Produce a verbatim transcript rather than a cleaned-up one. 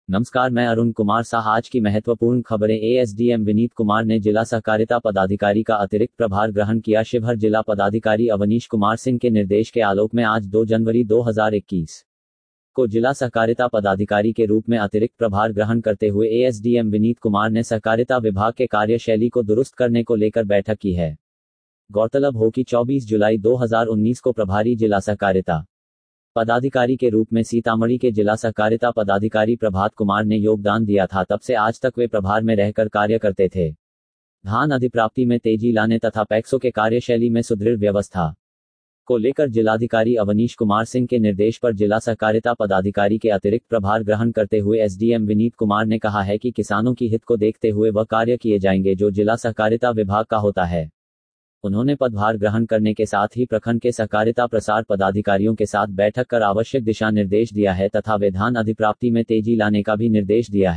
नमस्कार, मैं अरुण कुमार साह। आज की महत्वपूर्ण खबरें। एएसडीएम विनीत कुमार ने जिला सहकारिता पदाधिकारी का अतिरिक्त प्रभार ग्रहण किया। शिवहर जिला पदाधिकारी अवनीश कुमार सिंह के निर्देश के आलोक में आज दो जनवरी दो हज़ार इक्कीस को जिला सहकारिता पदाधिकारी के रूप में अतिरिक्त प्रभार ग्रहण करते हुए एएसडीएम विनीत कुमार ने सहकारिता विभाग के कार्यशैली को दुरुस्त करने को लेकर बैठक की है। गौरतलब हो कि चौबीस जुलाई दो हज़ार उन्नीस को प्रभारी जिला सहकारिता पदाधिकारी के रूप में सीतामढ़ी के जिला सहकारिता पदाधिकारी प्रभात कुमार ने योगदान दिया था। तब से आज तक वे प्रभार में रहकर कार्य करते थे। धान अधिप्राप्ति में तेजी लाने तथा पैक्सों के कार्यशैली में सुदृढ़ व्यवस्था को लेकर जिलाधिकारी अवनीश कुमार सिंह के निर्देश पर जिला सहकारिता पदाधिकारी के अतिरिक्त प्रभार ग्रहण करते हुए एसडीएम विनीत कुमार ने कहा है कि किसानों की हित को देखते हुए वह कार्य किए जाएंगे जो जिला सहकारिता विभाग का होता है। उन्होंने पदभार ग्रहण करने के साथ ही प्रखंड के सहकारिता प्रसार पदाधिकारियों के साथ बैठक कर आवश्यक दिशा निर्देश दिया है तथा वे धान अधिप्राप्ति में तेजी लाने का भी निर्देश दिया है।